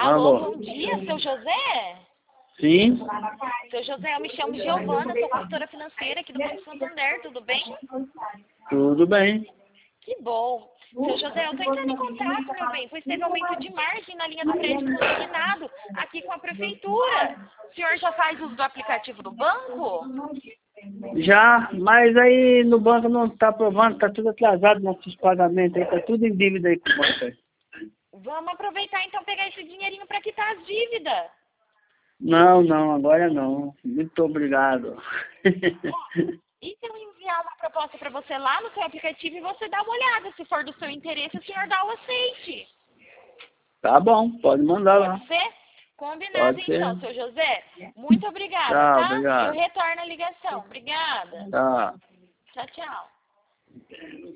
Alô, Alô. bom dia, seu José? Sim, Seu José, eu me chamo Giovana, sou consultora financeira aqui do Banco Santander, tudo bem? tudo bem. Que bom. Seu José, eu estou entrando em contato, meu bem, pois teve aumento de margem na linha do crédito consignado aqui com a prefeitura. O senhor já faz uso do aplicativo do banco? Já, mas aí no banco não está aprovando, está tudo atrasado nossos pagamentos aí, está tudo em dívida aí com o banco aí. Vamos aproveitar então pegar esse dinheirinho para quitar as dívidas. Não, agora não. Muito obrigado. E se eu enviar uma proposta para você lá no seu aplicativo e você dá uma olhada? Se for do seu interesse, o senhor dá o aceite. Tá bom, pode mandar lá. Pode ser? Combinado Pode ser. então, seu José. Muito obrigada, Tchau, tá? Eu obrigado. retorno a ligação. Obrigada. Tchau. Tchau, tchau.